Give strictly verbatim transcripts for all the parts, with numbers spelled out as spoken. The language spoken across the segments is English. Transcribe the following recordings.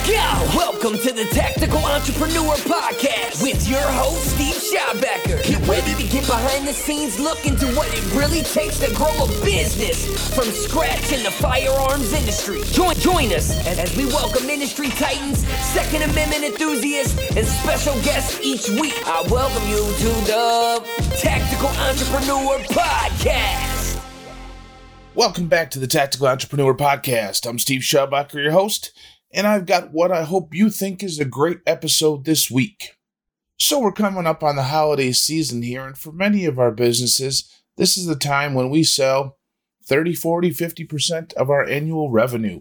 Go! Welcome to the Tactical Entrepreneur Podcast with your host, Steve Schabacker. Get ready to get behind the scenes, look into what it really takes to grow a business from scratch in the firearms industry. Join, join us as, as we welcome industry titans, Second Amendment enthusiasts, and special guests each week. I welcome you to the Tactical Entrepreneur Podcast. Welcome back to the Tactical Entrepreneur Podcast. I'm Steve Schabacker, your host, and I've got what I hope you think is a great episode this week. So we're coming up on the holiday season here, and for many of our businesses, this is the time when we sell thirty, forty, fifty percent of our annual revenue.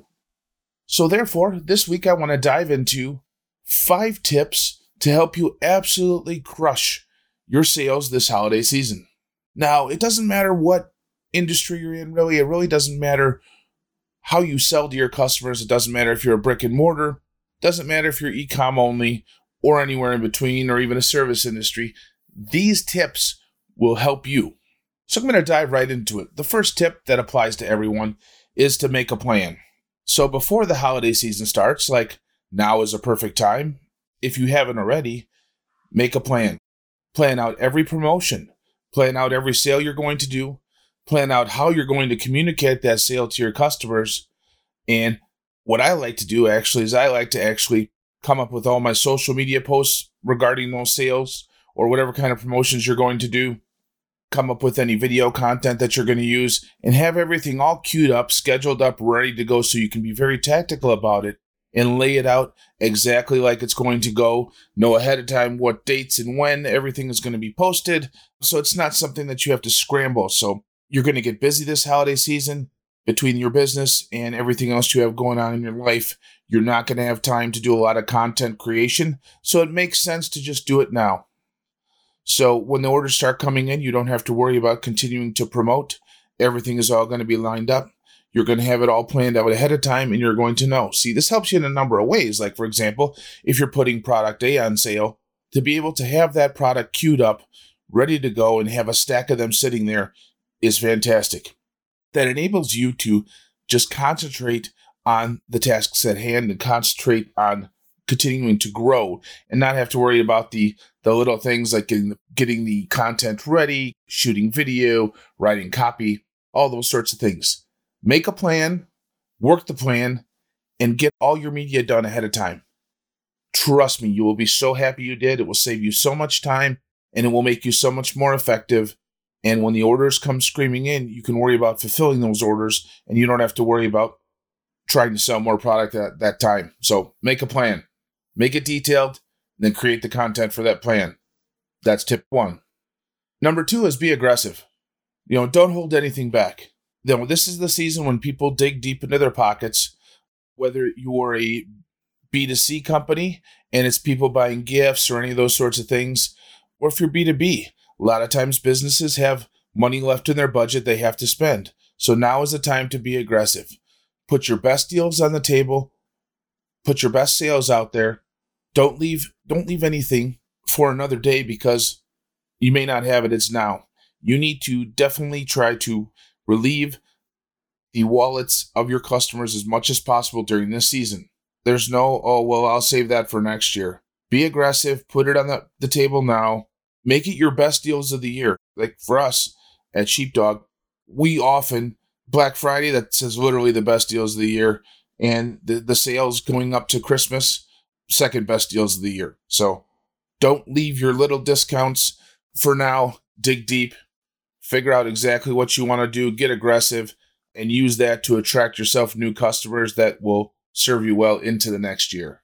So therefore, this week I want to dive into five tips to help you absolutely crush your sales this holiday season. Now, it doesn't matter what industry you're in, really. It really doesn't matter how you sell to your customers. It doesn't matter if you're a brick and mortar. It doesn't matter if you're e-com only or anywhere in between or even a service industry. These tips will help you. So I'm going to dive right into it. The first tip that applies to everyone is to make a plan. So before the holiday season starts, like now is a perfect time. If you haven't already, make a plan. Plan out every promotion. Plan out every sale you're going to do. Plan out how you're going to communicate that sale to your customers. And what I like to do actually is I like to actually come up with all my social media posts regarding those sales or whatever kind of promotions you're going to do. Come up with any video content that you're going to use and have everything all queued up, scheduled up, ready to go so you can be very tactical about it and lay it out exactly like it's going to go. Know ahead of time what dates and when everything is going to be posted. So it's not something that you have to scramble. So you're going to get busy this holiday season between your business and everything else you have going on in your life. You're not going to have time to do a lot of content creation, so it makes sense to just do it now. So when the orders start coming in, you don't have to worry about continuing to promote. Everything is all going to be lined up. You're going to have it all planned out ahead of time, and you're going to know. See, this helps you in a number of ways. Like, for example, if you're putting product A on sale, to be able to have that product queued up, ready to go, and have a stack of them sitting there is fantastic. That enables you to just concentrate on the tasks at hand and concentrate on continuing to grow and not have to worry about the, the little things like getting the, getting the content ready, shooting video, writing copy, all those sorts of things. Make a plan, work the plan, and get all your media done ahead of time. Trust me, you will be so happy you did. It will save you so much time and it will make you so much more effective. And when the orders come screaming in, you can worry about fulfilling those orders and you don't have to worry about trying to sell more product at that time. So make a plan, make it detailed, and then create the content for that plan. That's tip one. Number two is be aggressive. You know, don't hold anything back. You know, this is the season when people dig deep into their pockets, whether you're a B two C company and it's people buying gifts or any of those sorts of things, or if you're B two B. A lot of times businesses have money left in their budget they have to spend. So now is the time to be aggressive. Put your best deals on the table. Put your best sales out there. Don't leave, don't leave anything for another day because you may not have it. It's now. You need to definitely try to relieve the wallets of your customers as much as possible during this season. There's no, oh, well, I'll save that for next year. Be aggressive. Put it on the, the table now. Make it your best deals of the year. Like for us at Sheepdog, we often, Black Friday, that's literally the best deals of the year. And the, the sales going up to Christmas, second best deals of the year. So don't leave your little discounts for now. Dig deep. Figure out exactly what you want to do. Get aggressive. And use that to attract yourself new customers that will serve you well into the next year.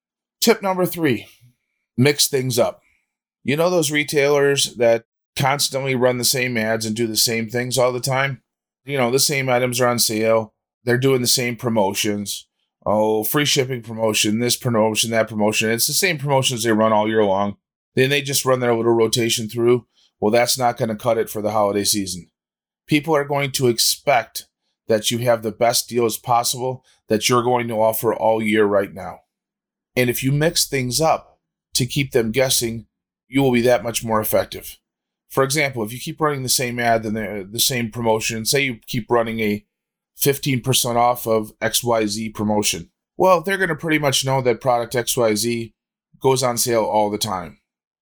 Tip number three, mix things up. You know those retailers that constantly run the same ads and do the same things all the time? You know, the same items are on sale. They're doing the same promotions. Oh, free shipping promotion, this promotion, that promotion. It's the same promotions they run all year long. Then they just run their little rotation through. Well, that's not going to cut it for the holiday season. People are going to expect that you have the best deals possible that you're going to offer all year right now. And if you mix things up to keep them guessing, you will be that much more effective. For example, if you keep running the same ad and the, the same promotion, say you keep running a fifteen percent off of X Y Z promotion. Well, they're going to pretty much know that product X Y Z goes on sale all the time.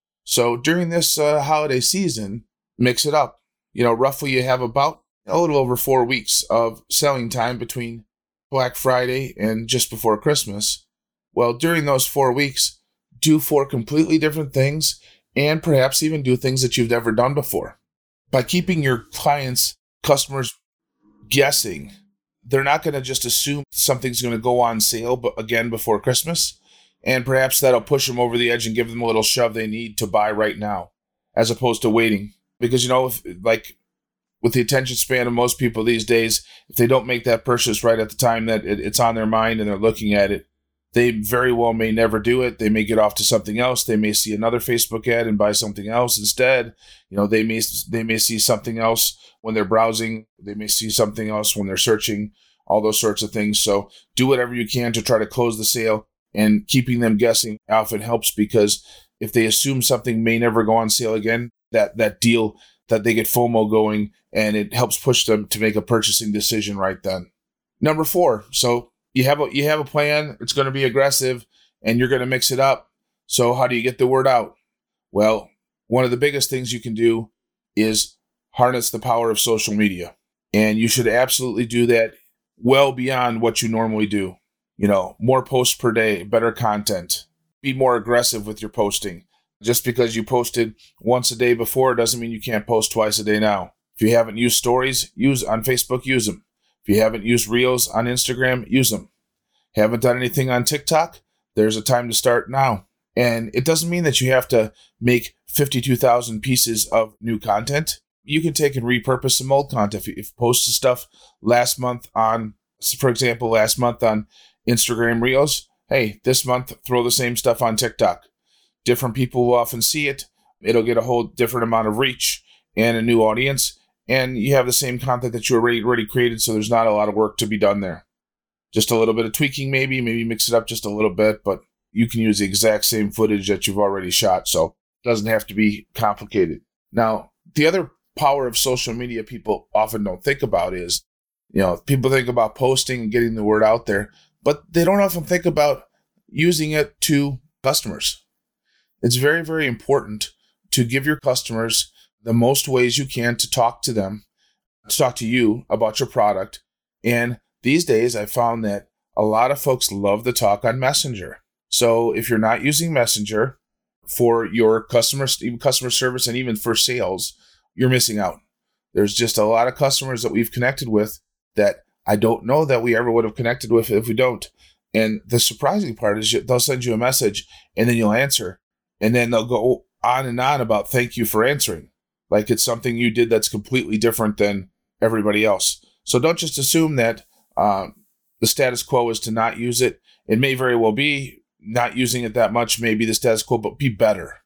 So during this uh, holiday season, mix it up. You know, roughly you have about a little over four weeks of selling time between Black Friday and just before Christmas. Well, during those four weeks, do four completely different things and perhaps even do things that you've never done before. By keeping your clients, customers guessing, they're not going to just assume something's going to go on sale but again before Christmas. And perhaps that'll push them over the edge and give them a little shove they need to buy right now, as opposed to waiting. Because, you know, if, like with the attention span of most people these days, if they don't make that purchase right at the time that it, it's on their mind and they're looking at it, they very well may never do it. They may get off to something else. They may see another Facebook ad and buy something else instead. You know, they may they may see something else when they're browsing. They may see something else when they're searching, all those sorts of things. So do whatever you can to try to close the sale. And keeping them guessing often helps, because if they assume something may never go on sale again, that, that deal, that they get FOMO going, and it helps push them to make a purchasing decision right then. Number four, so you have a, you have a plan. It's going to be aggressive, and you're going to mix it up. So how do you get the word out? Well, one of the biggest things you can do is harness the power of social media. And you should absolutely do that well beyond what you normally do. You know, more posts per day, better content. Be more aggressive with your posting. Just because you posted once a day before doesn't mean you can't post twice a day now. If you haven't used stories, use on Facebook, use them. If you haven't used Reels on Instagram, use them. Haven't done anything on TikTok? There's a time to start now. And it doesn't mean that you have to make fifty-two thousand pieces of new content. You can take and repurpose some old content. If you posted stuff last month on, for example, last month on Instagram Reels, hey, this month, throw the same stuff on TikTok. Different people will often see it. It'll get a whole different amount of reach and a new audience. And you have the same content that you already, already created, so there's not a lot of work to be done there. Just a little bit of tweaking maybe, maybe mix it up just a little bit, but you can use the exact same footage that you've already shot, so it doesn't have to be complicated. Now, the other power of social media people often don't think about is, you know, people think about posting and getting the word out there, but they don't often think about using it to customers. It's very, very important to give your customers the most ways you can to talk to them, to talk to you about your product. And these days, I found that a lot of folks love to talk on Messenger. So if you're not using Messenger for your customer, even customer service and even for sales, you're missing out. There's just a lot of customers that we've connected with that I don't know that we ever would have connected with if we don't. And the surprising part is they'll send you a message and then you'll answer. And then they'll go on and on about thank you for answering. Like it's something you did that's completely different than everybody else. So don't just assume that uh, the status quo is to not use it. It may very well be not using it that much, maybe the status quo, but be better.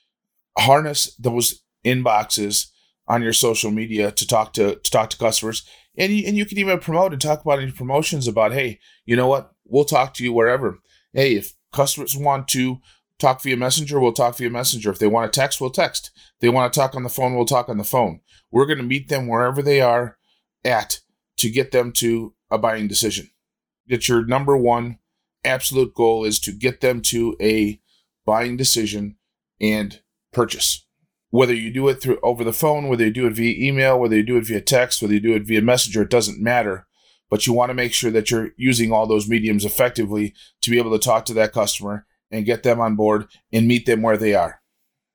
Harness those inboxes on your social media to talk to, to talk to customers. And you, and you can even promote and talk about any promotions about, hey, you know what? We'll talk to you wherever. Hey, if customers want to talk via Messenger, we'll talk via Messenger. If they want to text, we'll text. If they want to talk on the phone, we'll talk on the phone. We're going to meet them wherever they are at to get them to a buying decision. That your number one absolute goal is to get them to a buying decision and purchase. Whether you do it through over the phone, whether you do it via email, whether you do it via text, whether you do it via Messenger, it doesn't matter. But you want to make sure that you're using all those mediums effectively to be able to talk to that customer and get them on board and meet them where they are.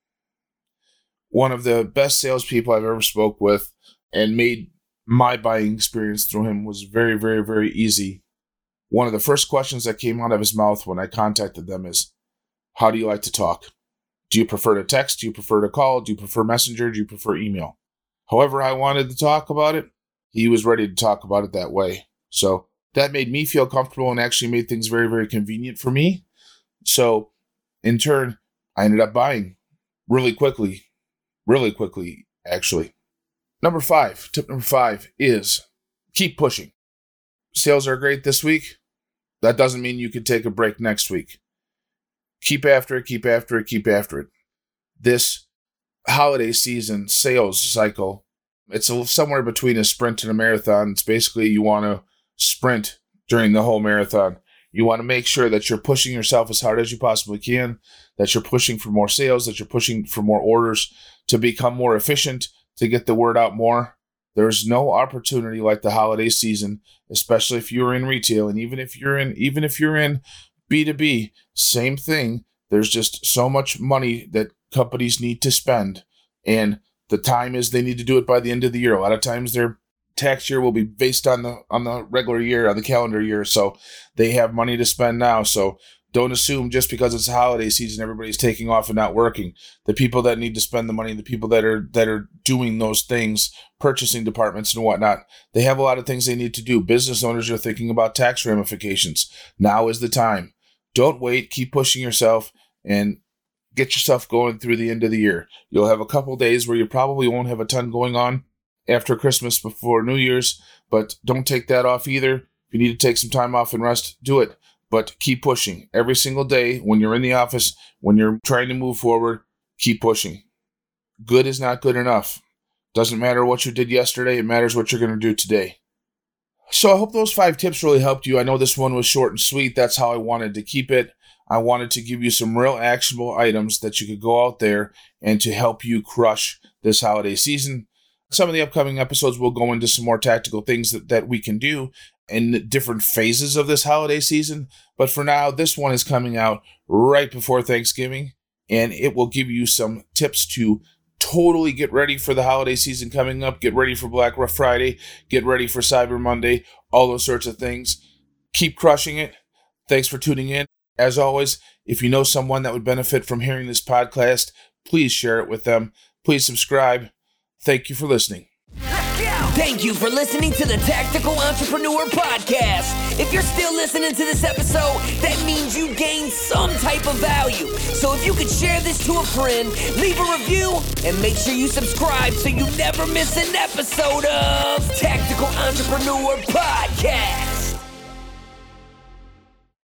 One of the best salespeople I've ever spoke with and made my buying experience through him was very, very, very easy. One of the first questions that came out of his mouth when I contacted them is, how do you like to talk? Do you prefer to text? Do you prefer to call? Do you prefer Messenger? Do you prefer email? However I wanted to talk about it, he was ready to talk about it that way. So that made me feel comfortable and actually made things very, very convenient for me. So in turn, I ended up buying really quickly, really quickly, actually. Number five, tip number five is keep pushing. Sales are great this week. That doesn't mean you can take a break next week. Keep after it, keep after it, keep after it. This holiday season sales cycle, it's a, somewhere between a sprint and a marathon. It's basically you want to sprint during the whole marathon. You want to make sure that you're pushing yourself as hard as you possibly can, that you're pushing for more sales, that you're pushing for more orders, to become more efficient, to get the word out more. There's no opportunity like the holiday season, especially if you're in retail, and even if you're in even if you're in B two B, same thing. There's just so much money that companies need to spend, and the time is they need to do it by the end of the year. A lot of times their tax year will be based on the on the regular year, on the calendar year, so they have money to spend now. So don't assume just because it's a holiday season everybody's taking off and not working. The people that need to spend the money, the people that are that are doing those things, purchasing departments and whatnot, they have a lot of things they need to do. Business owners are thinking about tax ramifications. Now is the time. Don't wait. Keep pushing yourself and get yourself going through the end of the year. You'll have a couple days where you probably won't have a ton going on after Christmas, before New Year's, but don't take that off either. If you need to take some time off and rest, do it. But keep pushing. Every single day when you're in the office, when you're trying to move forward, keep pushing. Good is not good enough. Doesn't matter what you did yesterday. It matters what you're going to do today. So I hope those five tips really helped you. I know this one was short and sweet. That's how I wanted to keep it. I wanted to give you some real actionable items that you could go out there and to help you crush this holiday season. Some of the upcoming episodes will go into some more tactical things that, that we can do in different phases of this holiday season. But for now, this one is coming out right before Thanksgiving, and it will give you some tips to totally get ready for the holiday season coming up. Get ready for Black Friday. Get ready for Cyber Monday. All those sorts of things. Keep crushing it. Thanks for tuning in. As always, if you know someone that would benefit from hearing this podcast, please share it with them. Please subscribe. Thank you for listening. Thank you for listening to the Tactical Entrepreneur Podcast. If you're still listening to this episode, that means you gained some type of value. So if you could share this to a friend, leave a review, and make sure you subscribe so you never miss an episode of Tactical Entrepreneur Podcast.